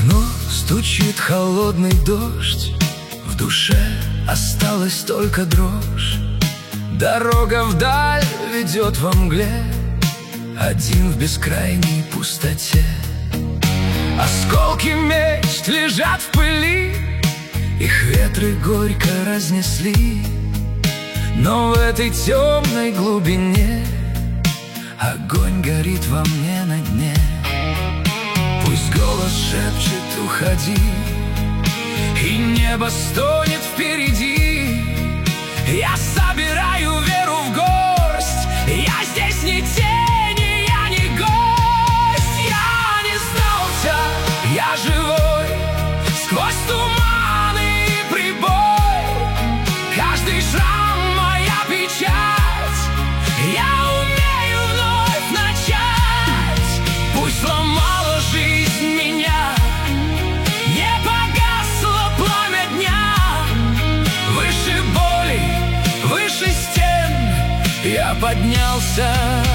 окно стучит холодный дождь, в душе осталась только дрожь. Дорога вдаль ведет во мгле, один в бескрайней пустоте. Осколки мечт лежат в пыли, их ветры горько разнесли. Но в этой темной глубине огонь горит во мне на дне. Пусть голос шепчет «уходи», и небо стонет впереди. Я собираю веру в горсть, я здесь не тень, и я не гость. Я не сдался, я живой, сквозь туман и прибой. Каждый шрам — моя печать, я умею вновь начать. Пусть сломала жизнь меня, не погасло пламя дня. Выше боли, выше стен я поднялся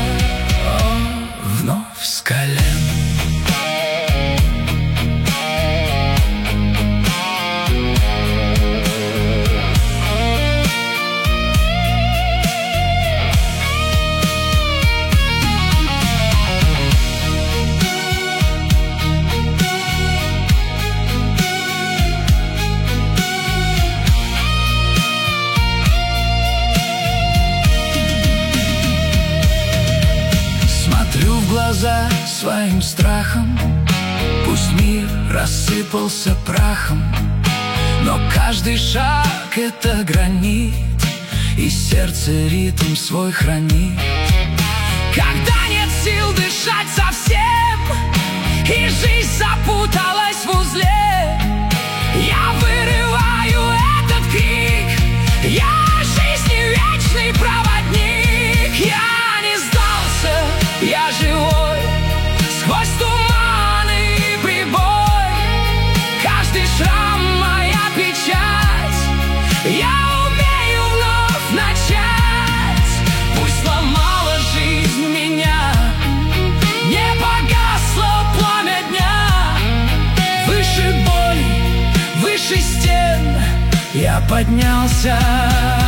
вновь с колен. Глаза своим страхом, пусть мир рассыпался прахом, но каждый шаг — это гранит, и сердце ритм свой хранит. Когда нет сил дышать совсем, и жизнь запуталась в узле, я вырываю этот крик, я жизни вечный проводник. Я не сдался, я живой, сквозь туман и прибой. Каждый шрам — моя печать, я умею вновь начать. Пусть сломала жизнь меня, не погасло пламя дня. Выше боли, выше стен я поднялся